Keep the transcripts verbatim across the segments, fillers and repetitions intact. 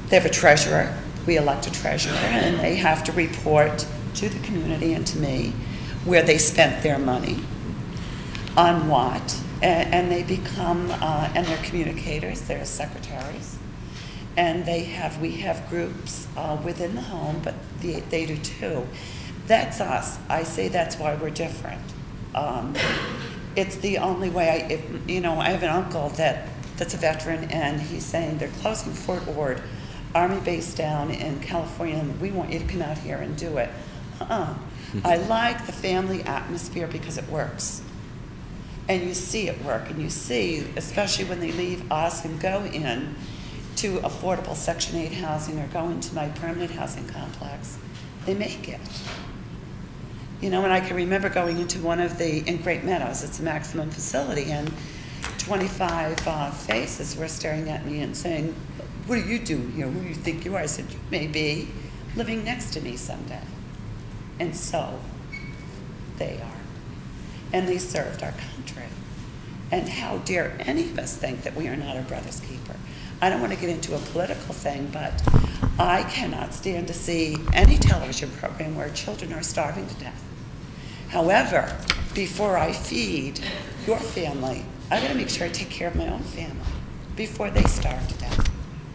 they have a treasurer. We elect a treasurer, and they have to report to the community and to me where they spent their money, on what, and, and they become, uh, and they're communicators, they're secretaries, and they have, we have groups uh, within the home, but the, they do too. That's us. I say that's why we're different. Um, it's the only way, I, if, you know, I have an uncle that, that's a veteran, and he's saying they're closing Fort Ord, Army base down in California, and we want you to come out here and do it. Uh-uh. I like the family atmosphere because it works. And you see it work, and you see, especially when they leave us and go in to affordable Section eight housing or go into my permanent housing complex, they make it. You know, and I can remember going into one of the, in Great Meadows, it's a maximum facility, and twenty-five uh, faces were staring at me and saying, what are you doing here? Who do you think you are? I said, you may be living next to me someday. And so they are. And they served our country. And how dare any of us think that we are not our brother's keeper? I don't want to get into a political thing, but I cannot stand to see any television program where children are starving to death. However, before I feed your family, I got to make sure I take care of my own family before they starve to death.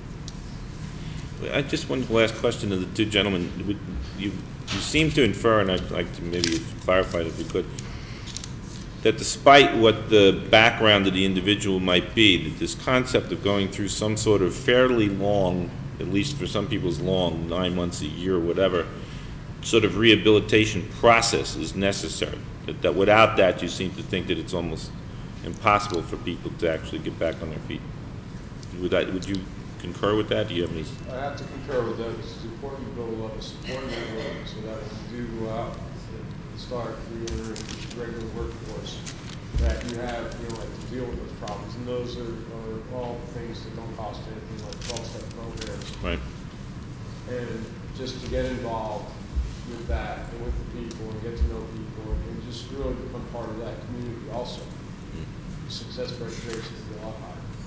I just one last question to the two gentlemen. You, you seem to infer, and I'd like to maybe clarify it if you could, that despite what the background of the individual might be, that this concept of going through some sort of fairly long, at least for some people's long, nine months, a year, whatever, sort of rehabilitation process is necessary. That, that without that, you seem to think that it's almost impossible for people to actually get back on their feet. Would, that, would you concur with that? Do you have any? I have to concur with that. It's important to build up a support network so that when you do go out and start your regular workforce, that you have, you know, like to deal with those problems. And those are, are all things that don't cost anything, like twelve-step programs. Right. And just to get involved with that and with the people and get to know people and just really become part of that community also. Mm-hmm. Success rate is a lot higher.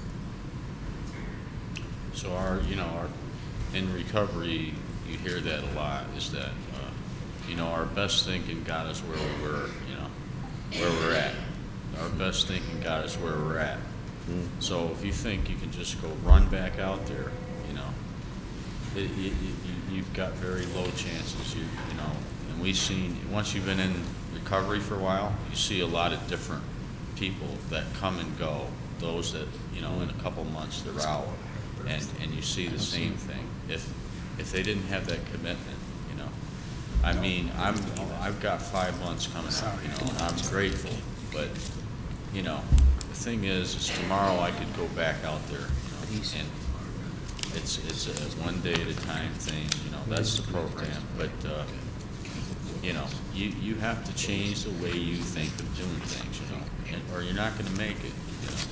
So our, you know, our, in recovery, you hear that a lot, is that, uh, you know, our best thinking got us where we were, you know, where we're at. Our best thinking got us where we're at. Mm. So if you think you can just go run back out there, you know, it, you, you, you've got very low chances, you, you know, and we've seen, once you've been in recovery for a while, you see a lot of different people that come and go, those that, you know, in a couple months they're out. And, and you see the same thing. If if they didn't have that commitment, you know, I mean, I'm I've got five months coming up, you know, and I'm grateful. But you know, the thing is, is tomorrow I could go back out there, you know, and it's it's a one day at a time thing. You know, that's the program. But uh, you know, you you have to change the way you think of doing things, you know, and, or you're not going to make it. You know.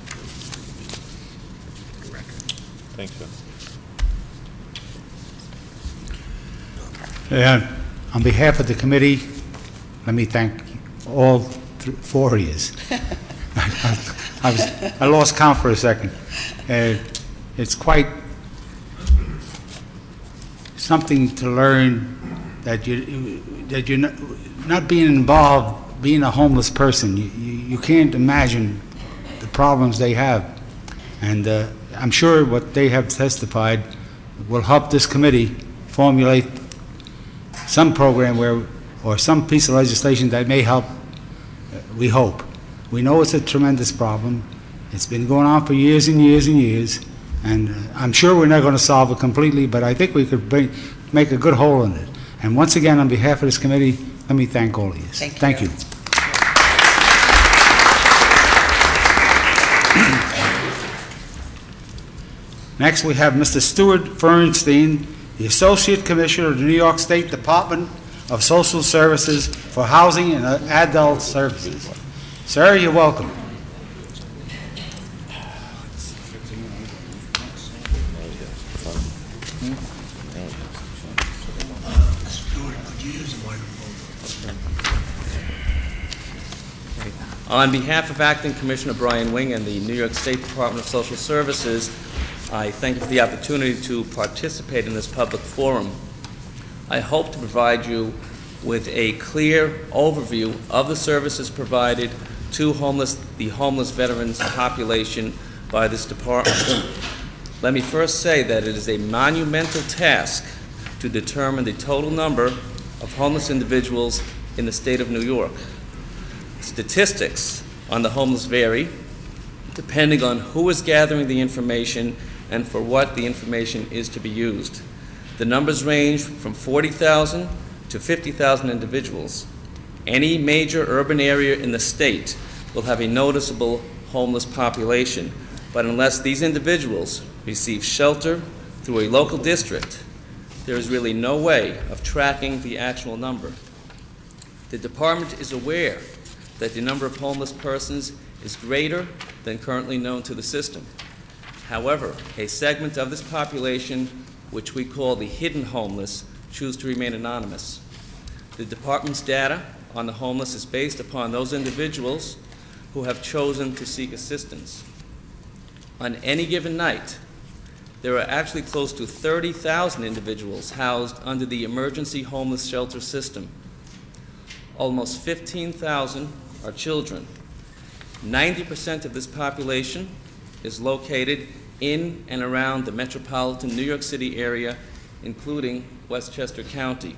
Thanks, sir. Uh, on behalf of the committee, let me thank all th four of you. I, I, I, was, I lost count for a second. Uh, it's quite something to learn that you that you're not, not being involved, being a homeless person. You, you, you can't imagine the problems they have, and. Uh, I'm sure what they have testified will help this committee formulate some program where, or some piece of legislation that may help, uh, we hope. We know it's a tremendous problem. It's been going on for years and years and years, and uh, I'm sure we're not going to solve it completely, but I think we could bring, make a good hole in it. And once again, on behalf of this committee, let me thank all of you. Thank you. Thank you. Next, we have Mister Stuart Fernstein, the Associate Commissioner of the New York State Department of Social Services for Housing and Adult Services. Sir, you're welcome. On behalf of Acting Commissioner Brian Wing and the New York State Department of Social Services, I thank you for the opportunity to participate in this public forum. I hope to provide you with a clear overview of the services provided to homeless, the homeless veterans population by this department. Let me first say that it is a monumental task to determine the total number of homeless individuals in the state of New York. Statistics on the homeless vary depending on who is gathering the information and for what the information is to be used. The numbers range from forty thousand to fifty thousand individuals. Any major urban area in the state will have a noticeable homeless population, but unless these individuals receive shelter through a local district, there is really no way of tracking the actual number. The department is aware that the number of homeless persons is greater than currently known to the system. However, a segment of this population, which we call the hidden homeless, choose to remain anonymous. The department's data on the homeless is based upon those individuals who have chosen to seek assistance. On any given night, there are actually close to thirty thousand individuals housed under the emergency homeless shelter system. Almost fifteen thousand are children. ninety percent of this population is located in and around the metropolitan New York City area, including Westchester County.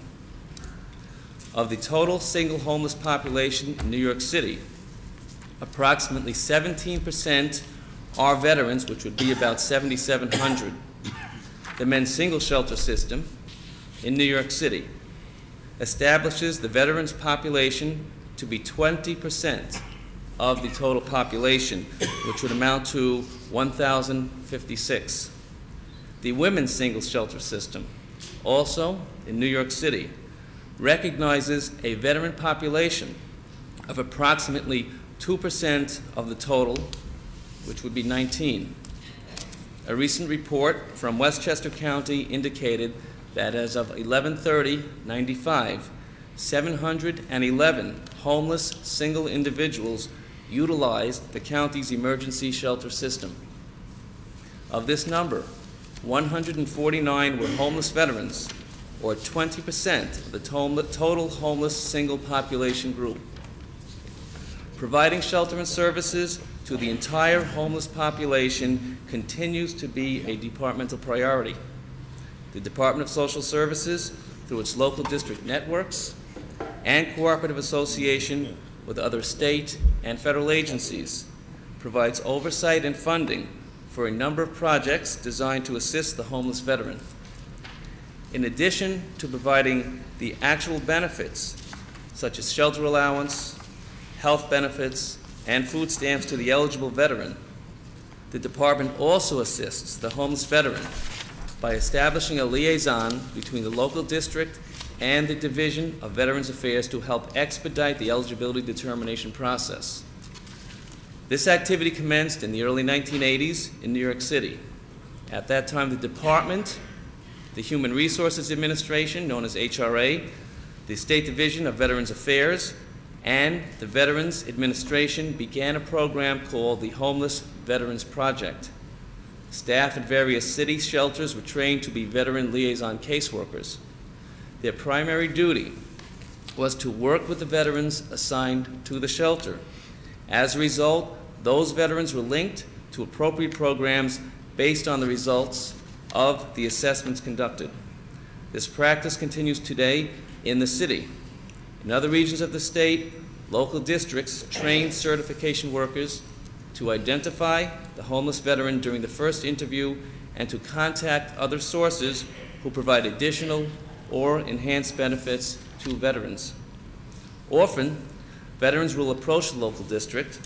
Of the total single homeless population in New York City, approximately seventeen percent are veterans, which would be about seventy-seven hundred. The men's single shelter system in New York City establishes the veterans population to be twenty percent of the total population, which would amount to one thousand fifty-six. The women's single shelter system, also in New York City, recognizes a veteran population of approximately two percent of the total, which would be nineteen. A recent report from Westchester County indicated that as of eleven thirty ninety-five, seven hundred eleven homeless single individuals utilized the county's emergency shelter system. Of this number, one hundred forty-nine were homeless veterans, or twenty percent of the total homeless single population group. Providing shelter and services to the entire homeless population continues to be a departmental priority. The Department of Social Services, through its local district networks and cooperative association with other state and federal agencies, provides oversight and funding for a number of projects designed to assist the homeless veteran. In addition to providing the actual benefits, such as shelter allowance, health benefits, and food stamps to the eligible veteran, the department also assists the homeless veteran by establishing a liaison between the local district and the Division of Veterans Affairs to help expedite the eligibility determination process. This activity commenced in the early nineteen eighties in New York City. At that time, the department, the Human Resources Administration, known as H R A, the State Division of Veterans Affairs, and the Veterans Administration began a program called the Homeless Veterans Project. Staff at various city shelters were trained to be veteran liaison caseworkers. Their primary duty was to work with the veterans assigned to the shelter. As a result, those veterans were linked to appropriate programs based on the results of the assessments conducted. This practice continues today in the city. In other regions of the state, local districts train certification workers to identify the homeless veteran during the first interview and to contact other sources who provide additional or enhanced benefits to veterans. Often, veterans will approach the local district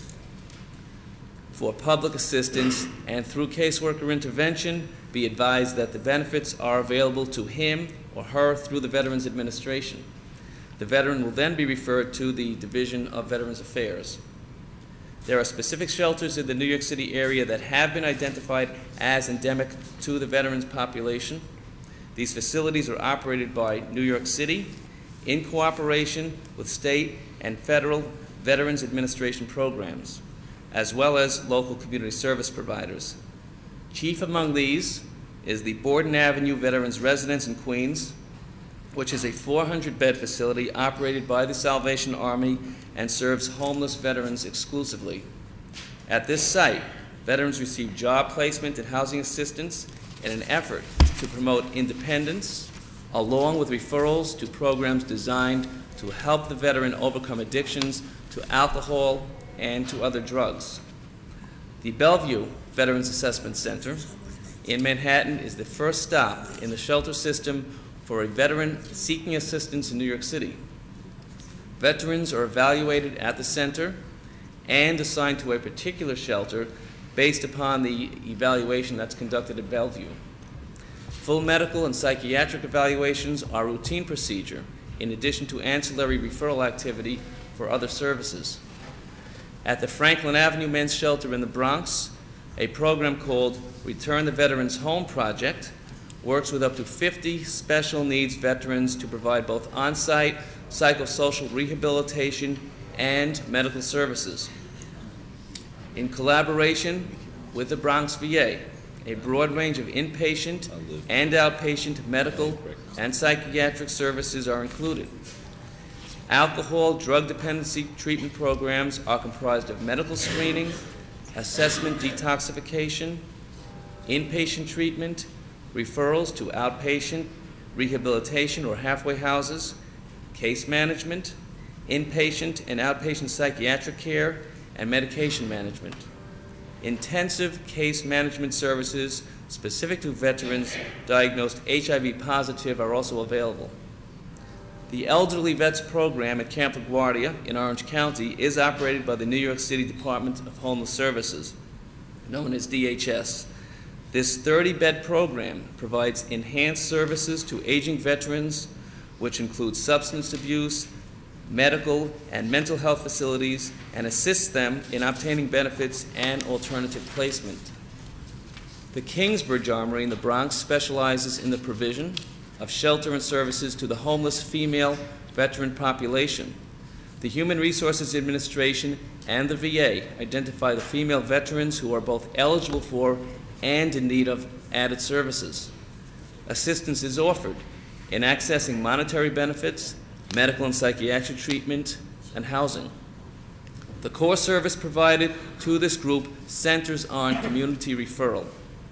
for public assistance and through caseworker intervention be advised that the benefits are available to him or her through the Veterans Administration. The veteran will then be referred to the Division of Veterans Affairs. There are specific shelters in the New York City area that have been identified as endemic to the veterans population. These facilities are operated by New York City in cooperation with state and federal Veterans Administration programs, as well as local community service providers. Chief among these is the Borden Avenue Veterans Residence in Queens, which is a four hundred bed facility operated by the Salvation Army and serves homeless veterans exclusively. At this site, veterans receive job placement and housing assistance in an effort to promote independence, along with referrals to programs designed to help the veteran overcome addictions to alcohol and to other drugs. The Bellevue Veterans Assessment Center in Manhattan is the first stop in the shelter system for a veteran seeking assistance in New York City. Veterans are evaluated at the center and assigned to a particular shelter based upon the evaluation that's conducted at Bellevue. Full medical and psychiatric evaluations are routine procedure, in addition to ancillary referral activity for other services. At the Franklin Avenue Men's Shelter in the Bronx, a program called Return the Veterans Home Project works with up to fifty special needs veterans to provide both on-site psychosocial rehabilitation and medical services. In collaboration with the Bronx V A, a broad range of inpatient and outpatient medical and psychiatric services are included. Alcohol drug dependency treatment programs are comprised of medical screening, assessment detoxification, inpatient treatment, referrals to outpatient rehabilitation or halfway houses, case management, inpatient and outpatient psychiatric care, and medication management. Intensive case management services specific to veterans diagnosed H I V positive are also available. The Elderly Vets Program at Camp LaGuardia in Orange County is operated by the New York City Department of Homeless Services, known as D H S. This thirty bed program provides enhanced services to aging veterans, which include substance abuse, medical, and mental health facilities, and assists them in obtaining benefits and alternative placement. The Kingsbridge Armory in the Bronx specializes in the provision of shelter and services to the homeless female veteran population. The Human Resources Administration and the V A identify the female veterans who are both eligible for and in need of added services. Assistance is offered in accessing monetary benefits, medical and psychiatric treatment, and housing. The core service provided to this group centers on community referral.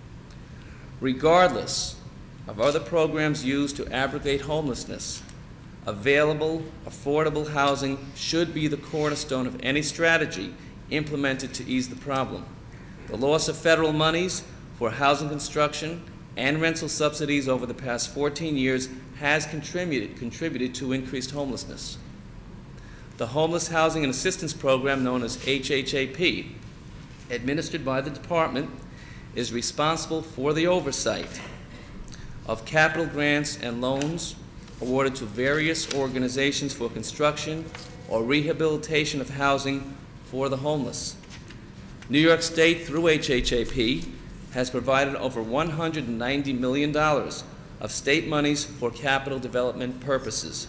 Regardless of other programs used to abrogate homelessness, available, affordable housing should be the cornerstone of any strategy implemented to ease the problem. The loss of federal monies for housing construction and rental subsidies over the past fourteen years has contributed, contributed to increased homelessness. The Homeless Housing and Assistance Program, known as H H A P, administered by the department, is responsible for the oversight of capital grants and loans awarded to various organizations for construction or rehabilitation of housing for the homeless. New York State, through H H A P, has provided over one hundred ninety million dollars of state monies for capital development purposes.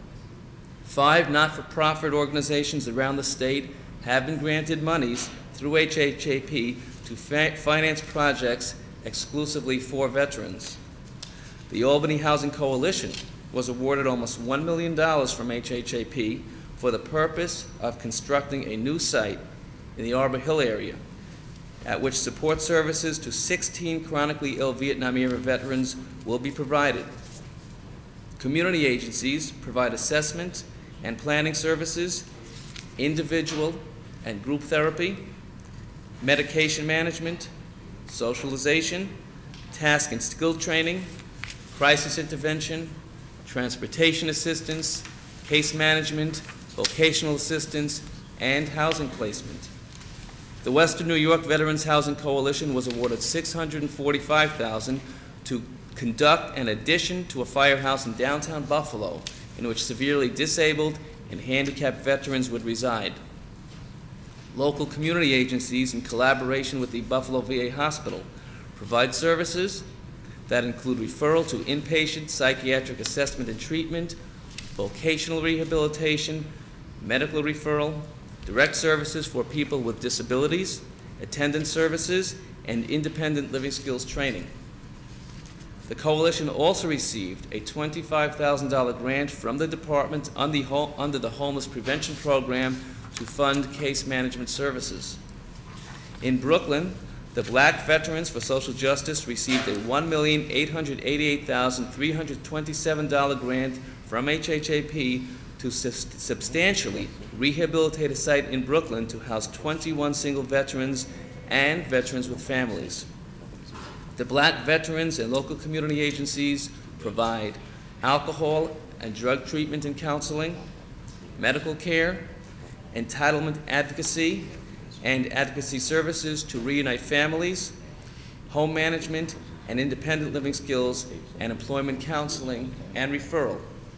Five not-for-profit organizations around the state have been granted monies through H H A P to fa- finance projects exclusively for veterans. The Albany Housing Coalition was awarded almost one million dollars from H H A P for the purpose of constructing a new site in the Arbor Hill area, at which support services to sixteen chronically ill Vietnam era veterans will be provided. Community agencies provide assessment and planning services, individual and group therapy, medication management, socialization, task and skill training, crisis intervention, transportation assistance, case management, vocational assistance, and housing placement. The Western New York Veterans Housing Coalition was awarded six hundred forty-five thousand dollars to conduct an addition to a firehouse in downtown Buffalo in which severely disabled and handicapped veterans would reside. Local community agencies, in collaboration with the Buffalo V A Hospital, provide services that include referral to inpatient psychiatric assessment and treatment, vocational rehabilitation, medical referral, direct services for people with disabilities, attendance services, and independent living skills training. The coalition also received a twenty-five thousand dollar grant from the department on the ho- under the Homeless Prevention Program to fund case management services. In Brooklyn, the Black Veterans for Social Justice received a one million eight hundred eighty-eight thousand three hundred twenty-seven dollar grant from H H A P to sus- substantially rehabilitate a site in Brooklyn to house twenty-one single veterans and veterans with families. The Black Veterans and local community agencies provide alcohol and drug treatment and counseling, medical care, entitlement advocacy, and advocacy services to reunite families, home management and independent living skills, and employment counseling and referral.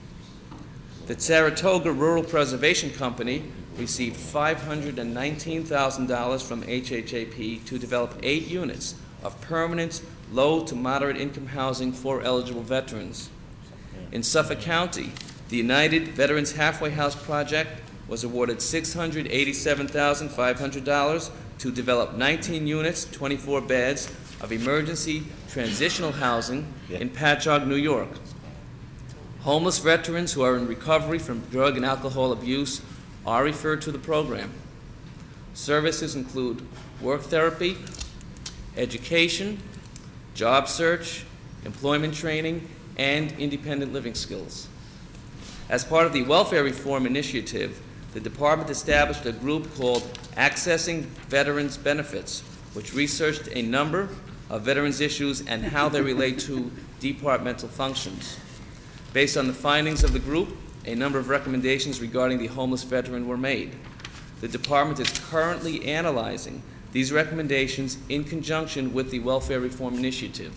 The Saratoga Rural Preservation Company received five hundred nineteen thousand dollars from H H A P to develop eight units of permanent low to moderate income housing for eligible veterans. In Suffolk County, the United Veterans Halfway House Project was awarded six hundred eighty-seven thousand five hundred dollars to develop nineteen units, twenty-four beds of emergency transitional housing in Patchogue, New York. Homeless veterans who are in recovery from drug and alcohol abuse are referred to the program. Services include work therapy, education, job search, employment training, and independent living skills. As part of the Welfare Reform Initiative, the department established a group called Accessing Veterans Benefits, which researched a number of veterans' issues and how they relate to departmental functions. Based on the findings of the group, a number of recommendations regarding the homeless veteran were made. The department is currently analyzing these recommendations in conjunction with the Welfare Reform Initiative.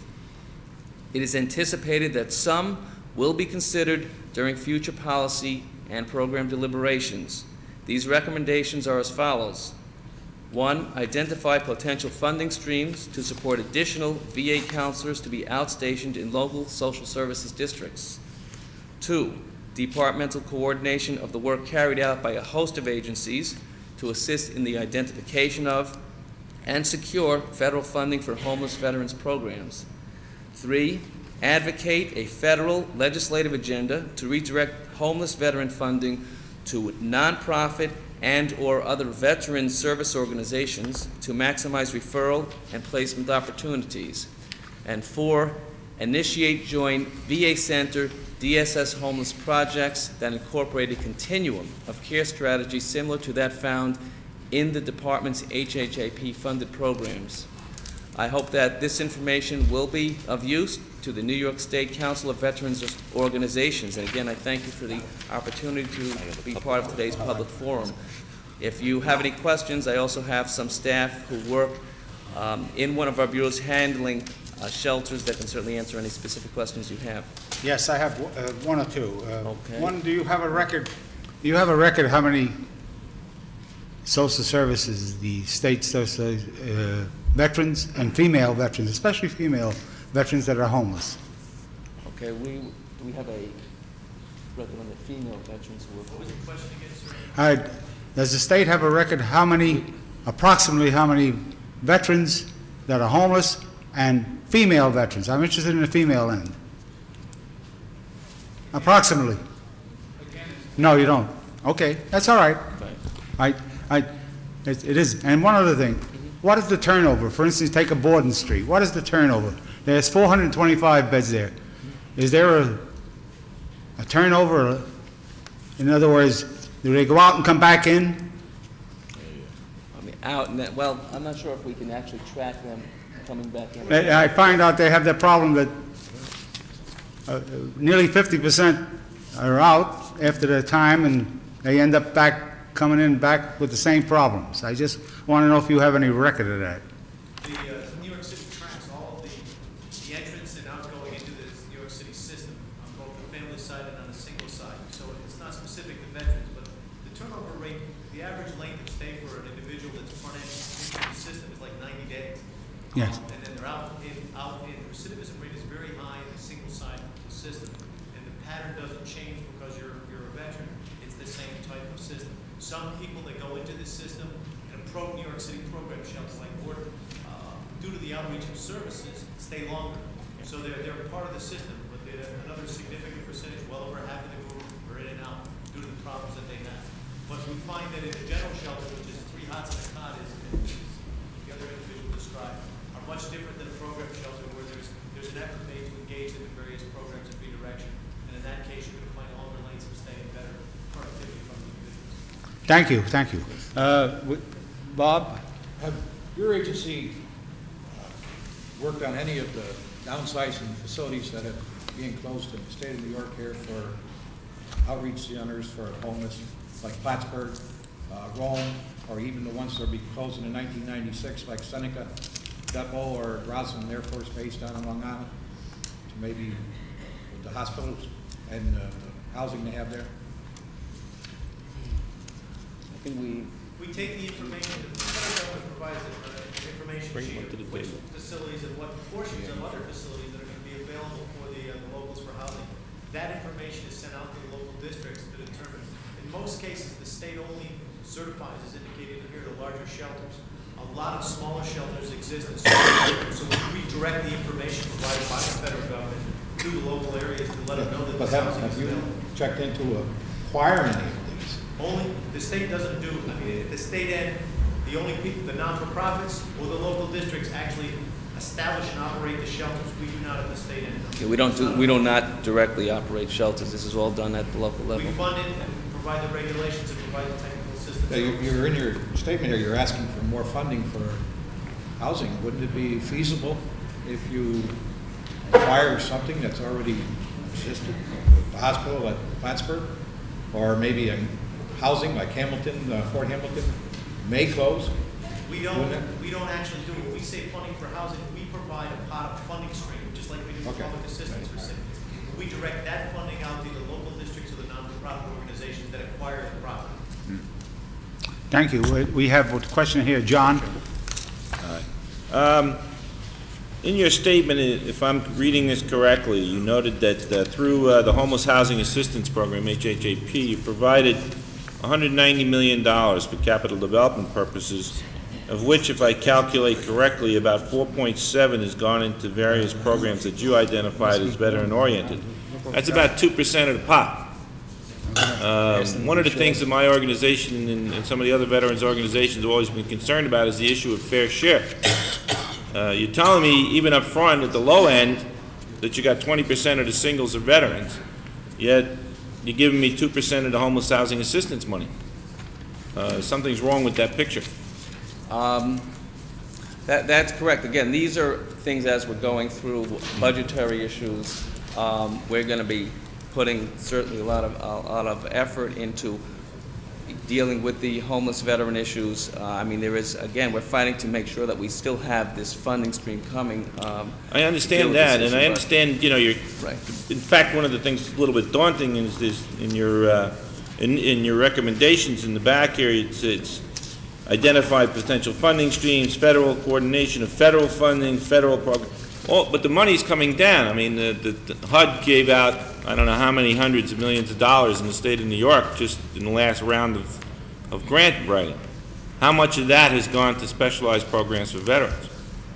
It is anticipated that some will be considered during future policy and program deliberations. These recommendations are as follows. One, identify potential funding streams to support additional V A counselors to be outstationed in local social services districts. Two, departmental coordination of the work carried out by a host of agencies to assist in the identification of and secure federal funding for homeless veterans programs. Three, advocate a federal legislative agenda to redirect homeless veteran funding to nonprofit and or other veteran service organizations to maximize referral and placement opportunities. And four, initiate joint V A Center D S S homeless projects that incorporate a continuum of care strategies similar to that found in the department's H H A P-funded programs. I hope that this information will be of use to the New York State Council of Veterans Organizations. And again, I thank you for the opportunity to be part of today's public forum. If you have any questions, I also have some staff who work um, in one of our bureaus handling uh, shelters that can certainly answer any specific questions you have. Yes, I have uh, one or two. Uh, Okay. One, do you have a record, do you have a record how many social services the state social, uh, veterans and female veterans, especially female veterans that are homeless? Okay, we, do we have a record on the female veterans who work? What was the question again, sir? All right, does the state have a record how many, approximately how many veterans that are homeless and female veterans? I'm interested in the female end. Approximately. No, you don't. Okay, that's all right. I, I, it, it is. And one other thing, what is the turnover? For instance, take a Borden Street. What is the turnover? There's four hundred twenty-five beds there. Is there a, a turnover? In other words, do they go out and come back in? I mean, out and that, well, I'm not sure if we can actually track them coming back in. I I find out they have that problem that uh, nearly fifty percent are out after their time, and they end up back coming in back with the same problems. I just want to know if you have any record of that. The uh, New York City tracks all of the, the entrance and outgoing into the New York City system on both the family side and on the single side. So it's not specific to veterans, but the turnover rate, the average length of stay for an individual that's front end into the system is like ninety days. Yes. Um, and then they're out in, out in, recidivism rate is very high in the single side of the system. And the pattern doesn't change because you're, you're a veteran. It's the same type of system. Some people that go into this system and approach New York City program shelters like Borden uh, do due to the outreach of services, stay longer. So they're, they're part of the system, but they're another significant percentage, well over half of the group are in and out due to the problems that they have. But we find that in the general shelter, which is three hots and a cot, is, is the other individual described, are much different than a program shelter where there's, there's an effort made to engage in the various programs of redirection. And in that case, you're going to find longer lengths of stay and better productivity from the individuals. Thank you, thank you. Uh, w- Bob? Have your agency uh, worked on any of the downsizing facilities that are being closed in the state of New York here for outreach centers for homeless, like Plattsburgh, uh, Rome, or even the ones that will be closing in nineteen ninety-six, like Seneca Depot or Roslyn Air Force Base down in Long Island, to maybe with the hospitals and uh, the housing they have there? I think we, We take the information, the federal government provides an information Bring sheet one to the of which table. facilities and what portions of other facilities that are going to be available for the, uh, the locals for housing. That information is sent out to the local districts to determine. In most cases, the state only certifies, as indicated here, the larger shelters. A lot of smaller shelters exist in certain areas, so we redirect the information provided by the federal government to the local areas to let them know that But this have, housing have is you available. checked into acquiring any of these? Only, the state doesn't do, I mean, at the state end, the only people, the non-for-profits or the local districts actually establish and operate the shelters. We do not at the state end. yeah, we don't do, we do not directly operate shelters. This is all done at the local We level. fund it and provide the regulations and provide the technical assistance. Yeah, you- You're in your statement here, you're asking for more funding for housing. Wouldn't it be feasible if you acquire something that's already existed, the hospital at Plattsburgh, or maybe a housing like Hamilton, uh, Fort Hamilton, may close? We don't, Wouldn't it? we don't actually do it. When we say funding for housing, we provide a pot of funding stream, just like we do for Okay. public assistance recipients. We direct that funding out to the local districts or the non-for-profit organizations that acquire the property. Thank you. We- We have a question here. John? Um, In your statement, i- if I'm reading this correctly, you noted that uh, through uh, the Homeless Housing Assistance Program, H H A P, you provided one hundred ninety million dollars for capital development purposes, of which, if I calculate correctly, about four point seven has gone into various programs that you identified as veteran-oriented. That's about two percent of the pot. Um, One of the things that my organization and and some of the other veterans organizations have always been concerned about is the issue of fair share. Uh, You're telling me, even up front, at the low end, that you got twenty percent of the singles are veterans, yet you're giving me two percent of the homeless housing assistance money. Uh, Something's wrong with that picture. Um, That, that's correct. Again, these are things as we're going through budgetary issues. Um, we're going to be putting certainly a lot of, a lot of effort into dealing with the homeless veteran issues. Uh, I mean, there is, again, we're fighting to make sure that we still have this funding stream coming. um, I to deal understand with that, this and I issue, but- understand, you know, you're, Right. in fact, one of the things that's a little bit daunting is, is in your, uh, in, in your recommendations in the back here, it's, it's identify potential funding streams, federal coordination of federal funding, federal program, all, but the money's coming down. I mean, the, the the H U D gave out, I don't know how many hundreds of millions of dollars in the state of New York just in the last round of, of grant writing. How much of that has gone to specialized programs for veterans?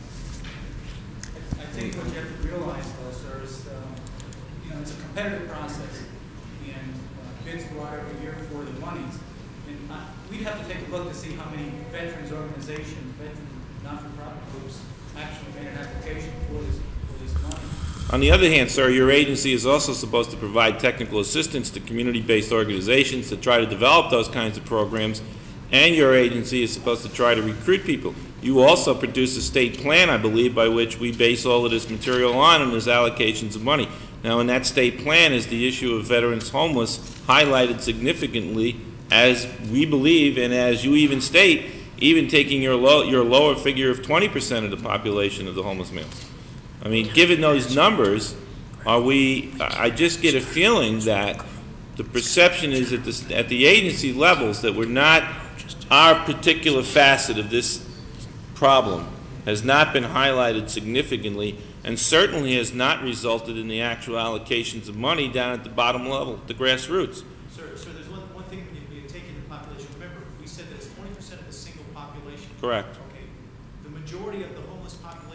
I think what you have to realize, though, sir, is, um, you know, it's a competitive process, and uh, bids go out every year for the monies. And I- we'd have to take a look to see how many veterans organizations, veteran not-for-profit groups actually made an application for this, for this money. On the other hand, sir, your agency is also supposed to provide technical assistance to community-based organizations to try to develop those kinds of programs, and your agency is supposed to try to recruit people. You also produce a state plan, I believe, by which we base all of this material on and there's allocations of money. Now, in that state plan is the issue of veterans homeless highlighted significantly, as we believe, and as you even state, even taking your low, your lower figure of twenty percent of the population of the homeless males. I mean, given those numbers, are we, I just get a feeling that the perception is at the, at the agency levels that we're not, our particular facet of this problem has not been highlighted significantly and certainly has not resulted in the actual allocations of money down at the bottom level, the grassroots. Sir, sir, there's one, one thing when you, you take in the population. Remember, we said that it's twenty percent of the single population. Correct. Okay. The majority of the homeless population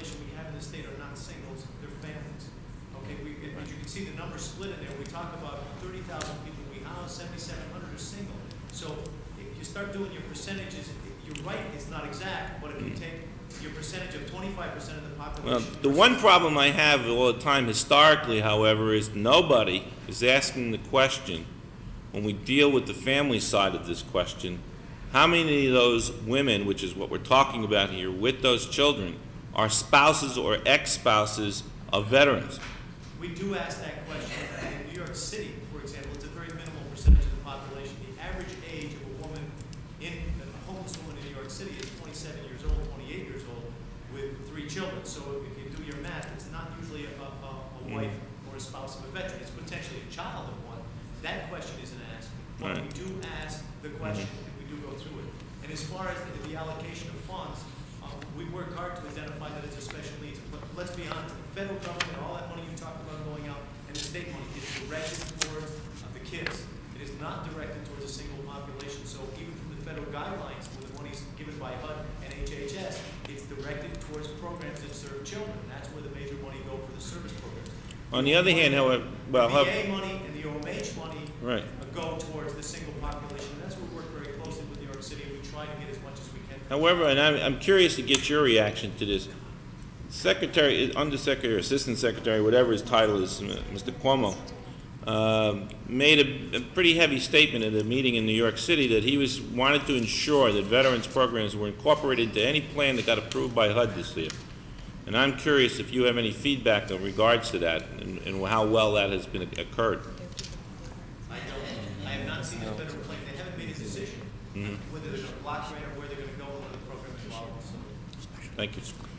but you can see the numbers split in there. We talk about thirty thousand people we house, seventy-seven hundred are single. So if you start doing your percentages, you're right, it's not exact, but if you take your percentage of twenty-five percent of the Well, population. the one problem I have all the time historically, however, is nobody is asking the question, when we deal with the family side of this question, how many of those women, which is what we're talking about here, with those children, are spouses or ex-spouses of veterans? We do ask that question. In New York City, for example, it's a very minimal percentage of the population. The average age of a woman, in a homeless woman in New York City is twenty-seven years old, twenty-eight years old, with three children. So if you do your math, it's not usually a, a, a wife or a spouse of a veteran. It's potentially a child of one. That question isn't asked. But Right. we do ask the question, and we do go through it. And as far as the, the allocation of funds, um, we work hard to identify that it's a special needs. But let's be honest, the federal government, all that money you talk about going out, and the state money is directed towards uh, the kids. It is not directed towards a single population. So even from the federal guidelines, where the money is given by H U D and H H S, it's directed towards programs that serve children. And that's where the major money go for the service programs. On the other hand, however, well, the how- V A money and the O M H money Right. uh, go towards the single population. And that's where we work very closely with New York City, and we try to get as much as we can. However, and I'm, I'm curious to get your reaction to this. Secretary, Undersecretary, Assistant Secretary, whatever his title is, Mister Cuomo, um, made a, a pretty heavy statement at a meeting in New York City that he was wanted to ensure that veterans programs were incorporated into any plan that got approved by H U D this year. And I'm curious if you have any feedback in regards to that and, and how well that has been occurred. I don't, I have not seen a federal plan. They haven't made a decision Mhm. whether they're going to block grant or where they're going to go and whether the program is involved. So Thank you.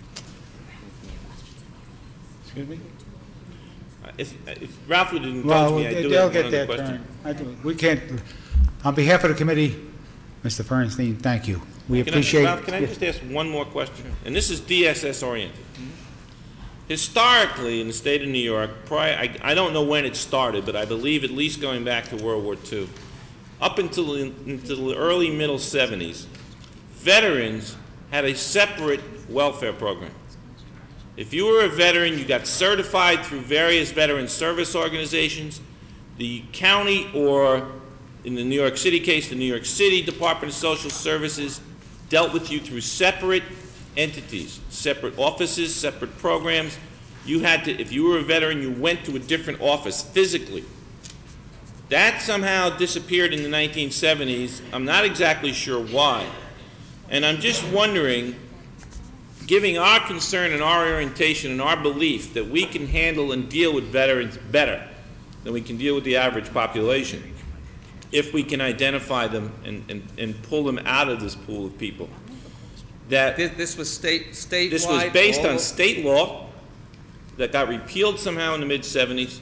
Excuse me? Uh, If, if Ralph would indulge Well, me, I they- do they'll have one get other their question. turn. I do- We can't, on behalf of the committee, Mister Fernstein, thank you. We Can I- appreciate. Ralph, can I just ask one more question? And this is D S S oriented. Historically, in the state of New York, prior, I, I don't know when it started, but I believe at least going back to World War Two, up until, the- until the early middle seventies, veterans had a separate welfare program. If you were a veteran, you got certified through various veteran service organizations. The county, or in the New York City case, the New York City Department of Social Services, dealt with you through separate entities, separate offices, separate programs. You had to, if you were a veteran, you went to a different office physically. That somehow disappeared in the nineteen seventies. I'm not exactly sure why. And I'm just wondering, giving our concern and our orientation and our belief that we can handle and deal with veterans better than we can deal with the average population, if we can identify them and, and, and pull them out of this pool of people. That This, this was state, statewide? this was based all- on state law that got repealed somehow in the mid seventies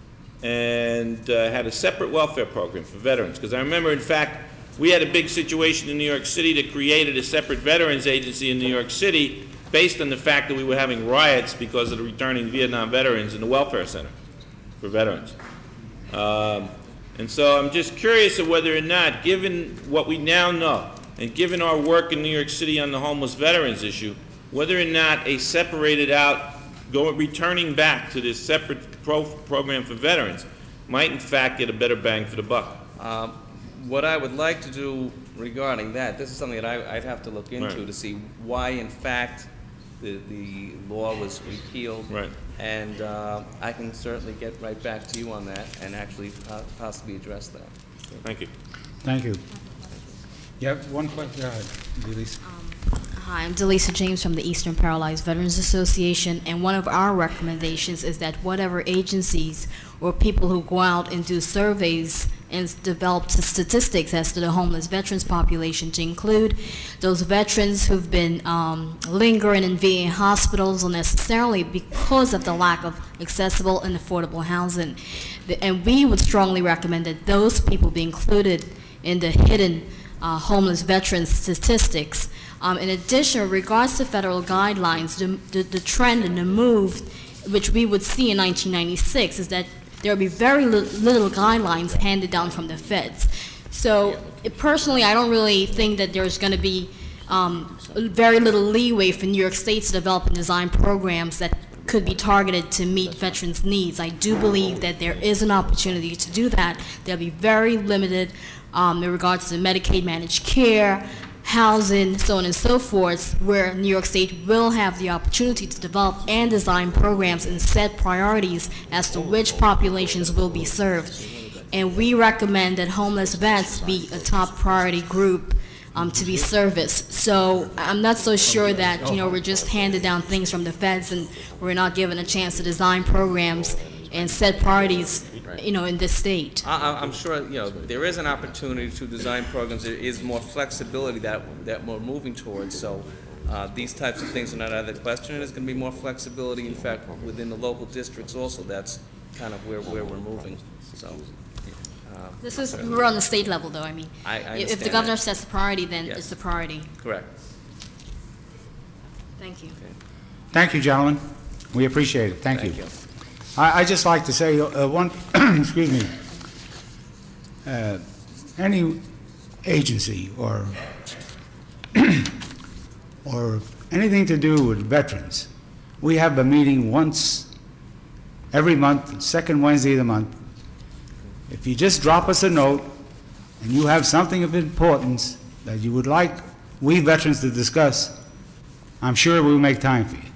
and uh, had a separate welfare program for veterans. Because I remember, in fact, we had a big situation in New York City that created a separate veterans agency in New York City based on the fact that we were having riots because of the returning Vietnam veterans in the welfare center for veterans. Um, and so I'm just curious of whether or not, given what we now know, and given our work in New York City on the homeless veterans issue, whether or not a separated out, go, returning back to this separate pro program for veterans might in fact get a better bang for the buck. Um, What I would like to do regarding that, this is something that I, I'd have to look into Right. to see why, in fact, the, the law was repealed. Right. And uh, I can certainly get right back to you on that and actually po- possibly address that. Thank you. Thank you. You have one question, go ahead, Delise. Hi, I'm Delisa James from the Eastern Paralyzed Veterans Association, and one of our recommendations is that whatever agencies or people who go out and do surveys and s- develop s- statistics as to the homeless veterans population, to include those veterans who've been um, lingering in V A hospitals unnecessarily because of the lack of accessible and affordable housing. The- And we would strongly recommend that those people be included in the hidden uh, homeless veterans statistics. Um, in addition, in regards to federal guidelines, the, the, the trend and the move, which we would see in nineteen ninety-six, is that there will be very li little guidelines handed down from the feds. So it, personally, I don't really think that there's going to be um, very little leeway for New York State to develop and design programs that could be targeted to meet veterans' needs. I do believe that there is an opportunity to do that. They'll be very limited um, in regards to Medicaid managed care, housing, so on and so forth, where New York State will have the opportunity to develop and design programs and set priorities as to which populations will be served. And we recommend that homeless vets be a top priority group um, to be serviced. So I'm not so sure that, you know, we're just handed down things from the feds and we're not given a chance to design programs and set priorities, you know, in this state. I, I- I'm sure, you know, there is an opportunity to design programs. There is more flexibility that, that we're moving towards. So uh, these types of things are not out of the question. There's going to be more flexibility, in fact, within the local districts also. That's kind of where, where we're moving. So, uh, This is, we're on the state level, though, I mean. I- I If the understand governor that. sets the priority, then Yes. it's the priority. correct. Thank you. Thank you, gentlemen. We appreciate it. Thank you. Thank you. I, I just like to say, uh, one, excuse me, uh, any agency or, or anything to do with veterans, we have a meeting once every month, second Wednesday of the month. If you just drop us a note and you have something of importance that you would like we veterans to discuss, I'm sure we'll make time for you.